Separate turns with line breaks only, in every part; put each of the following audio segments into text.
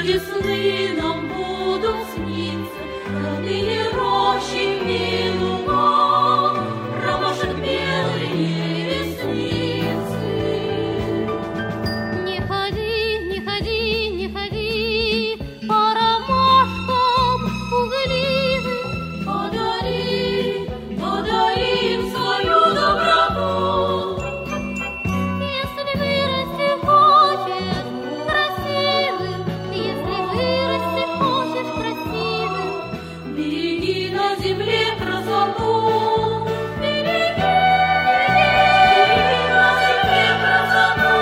весны нам будут сниться родные рощи и луга, ромашек белые ресницы.
Не ходи, не ходи, не ходи по ромашкам пугливым,
Подари, подари им свою доброту.
если вырасти хочешь красивым, если вырасти хочешь красивым,
Береги на земле красоту, береги на земле красоту.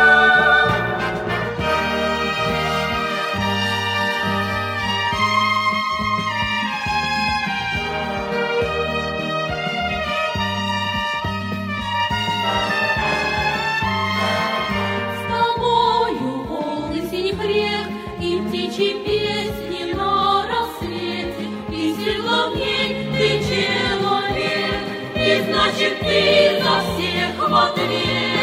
С тобою волны синих рек и птичьи песни на рассвете, и светло в ней ты человек, и значит ты за всех в ответ.